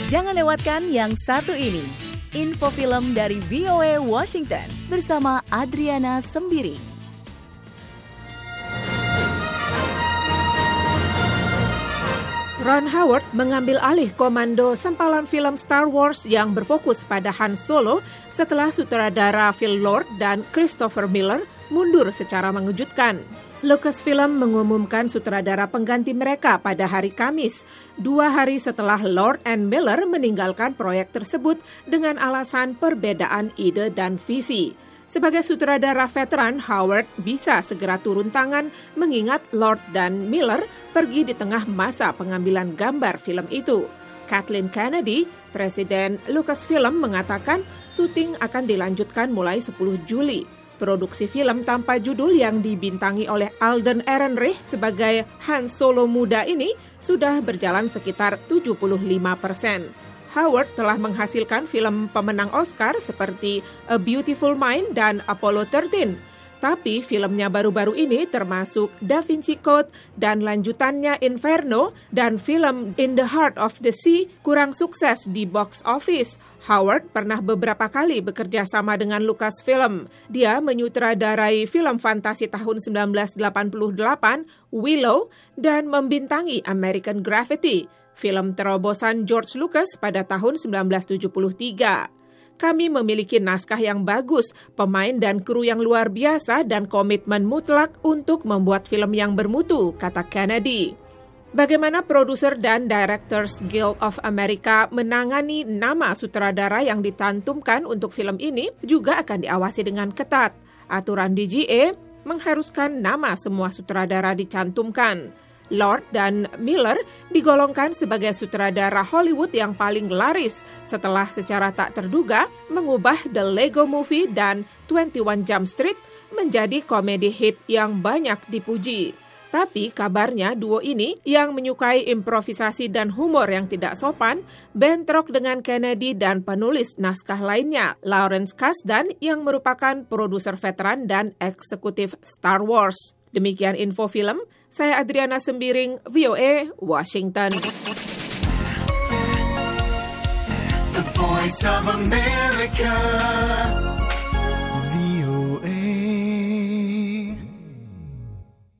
Jangan lewatkan yang satu ini. Info film dari VOA Washington bersama Adriana Sembiring. Ron Howard mengambil alih komando sempalan film Star Wars yang berfokus pada Han Solo setelah sutradara Phil Lord dan Christopher Miller mundur secara mengejutkan. Lucasfilm mengumumkan sutradara pengganti mereka pada hari Kamis, 2 hari setelah Lord and Miller meninggalkan proyek tersebut dengan alasan perbedaan ide dan visi. Sebagai sutradara veteran, Howard bisa segera turun tangan mengingat Lord dan Miller pergi di tengah masa pengambilan gambar film itu. Kathleen Kennedy, Presiden Lucasfilm, mengatakan syuting akan dilanjutkan mulai 10 Juli. Produksi film tanpa judul yang dibintangi oleh Alden Ehrenreich sebagai Han Solo muda ini sudah berjalan sekitar 75%. Howard telah menghasilkan film pemenang Oscar seperti A Beautiful Mind dan Apollo 13. Tapi filmnya baru-baru ini termasuk Da Vinci Code dan lanjutannya Inferno dan film In the Heart of the Sea kurang sukses di box office. Howard pernah beberapa kali bekerja sama dengan Lucasfilm. Dia menyutradarai film fantasi tahun 1988, Willow, dan membintangi American Graffiti, film terobosan George Lucas pada tahun 1973. Kami memiliki naskah yang bagus, pemain dan kru yang luar biasa, dan komitmen mutlak untuk membuat film yang bermutu, kata Kennedy. Bagaimana produser dan Directors Guild of America menangani nama sutradara yang dicantumkan untuk film ini juga akan diawasi dengan ketat. Aturan DGA mengharuskan nama semua sutradara dicantumkan. Lord dan Miller digolongkan sebagai sutradara Hollywood yang paling laris setelah secara tak terduga mengubah The Lego Movie dan 21 Jump Street menjadi komedi hit yang banyak dipuji. Tapi kabarnya duo ini yang menyukai improvisasi dan humor yang tidak sopan bentrok dengan Kennedy dan penulis naskah lainnya, Lawrence Kasdan, yang merupakan produser veteran dan eksekutif Star Wars. Demikian info film, saya Adriana Sembiring, VOA, Washington. The Voice of America.